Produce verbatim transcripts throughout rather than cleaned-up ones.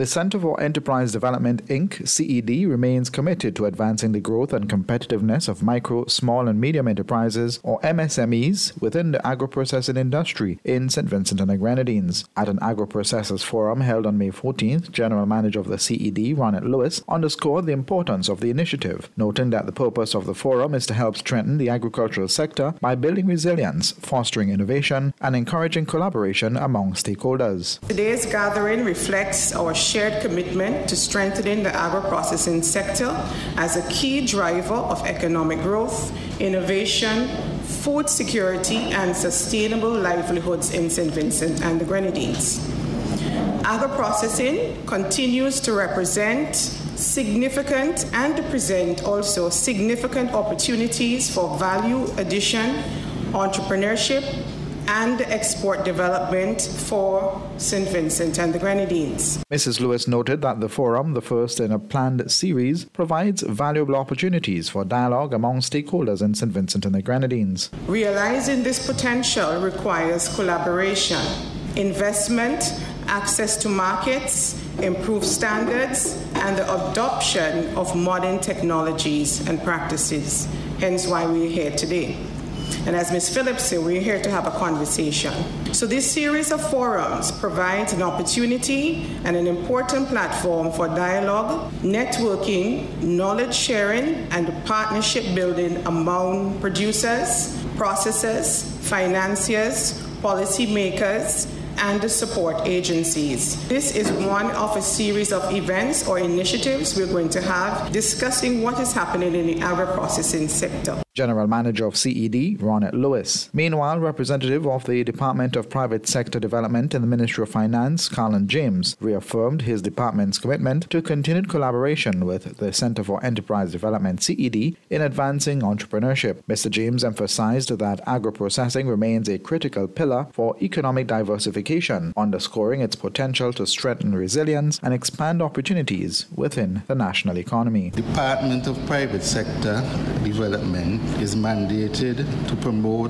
The Centre for Enterprise Development, Incorporated, C E D, remains committed to advancing the growth and competitiveness of micro, small and medium enterprises, or M S M Es, within the agro-processing industry in Saint Vincent and the Grenadines. At an agro-processors forum held on May fourteenth, General Manager of the C E D, Ronald Lewis, underscored the importance of the initiative, noting that the purpose of the forum is to help strengthen the agricultural sector by building resilience, fostering innovation, and encouraging collaboration among stakeholders. Today's gathering reflects our shared commitment to strengthening the agro-processing sector as a key driver of economic growth, innovation, food security, and sustainable livelihoods in Saint Vincent and the Grenadines. Agro-processing continues to represent significant and to present also significant opportunities for value addition, entrepreneurship, and export development for Saint Vincent and the Grenadines. Missus Lewis noted that the forum, the first in a planned series, provides valuable opportunities for dialogue among stakeholders in Saint Vincent and the Grenadines. Realizing this potential requires collaboration, investment, access to markets, improved standards, and the adoption of modern technologies and practices, hence why we're here today. And as Miz Phillips said, we're here to have a conversation. So this series of forums provides an opportunity and an important platform for dialogue, networking, knowledge sharing, and partnership building among producers, processors, financiers, policymakers, and the support agencies. This is one of a series of events or initiatives we're going to have discussing what is happening in the agro-processing sector. General Manager of C E D, Ronald Lewis. Meanwhile, representative of the Department of Private Sector Development in the Ministry of Finance, Carlin James, reaffirmed his department's commitment to continued collaboration with the Centre for Enterprise Development, C E D, in advancing entrepreneurship. Mister James emphasized that agro-processing remains a critical pillar for economic diversification, underscoring its potential to strengthen resilience and expand opportunities within the national economy. Department of Private Sector Development is mandated to promote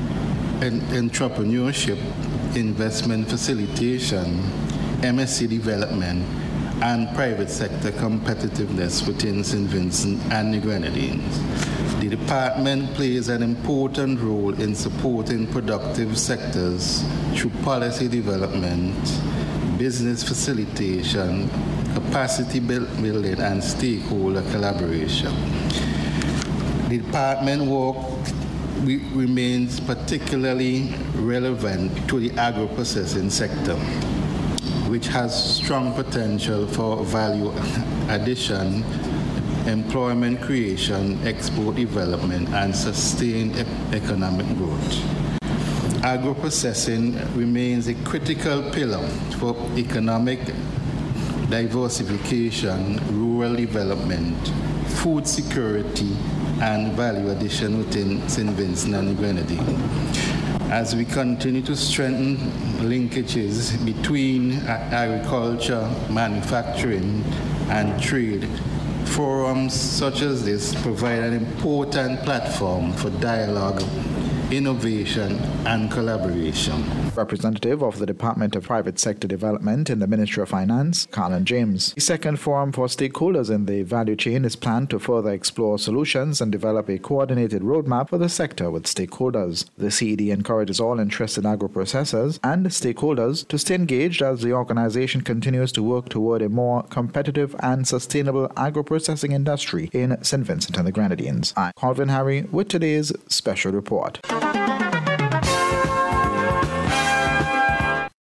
en- entrepreneurship, investment facilitation, M S C development, and private sector competitiveness within Saint Vincent and the Grenadines. The department plays an important role in supporting productive sectors through policy development, business facilitation, capacity building, and stakeholder collaboration. The department work re- remains particularly relevant to the agro-processing sector, which has strong potential for value addition, employment creation, export development, and sustained e- economic growth. Agro-processing remains a critical pillar for economic diversification, rural development, food security, and value addition within Saint Vincent and the Grenadines. As we continue to strengthen linkages between agriculture, manufacturing, and trade, forums such as this provide an important platform for dialogue, innovation, and collaboration. Representative of the Department of Private Sector Development in the Ministry of Finance, Carlin James. The second forum for stakeholders in the value chain is planned to further explore solutions and develop a coordinated roadmap for the sector with stakeholders. The C E D encourages all interested agro-processors and stakeholders to stay engaged as the organization continues to work toward a more competitive and sustainable agro-processing industry in Saint Vincent and the Grenadines. I'm Calvin Harry with today's special report.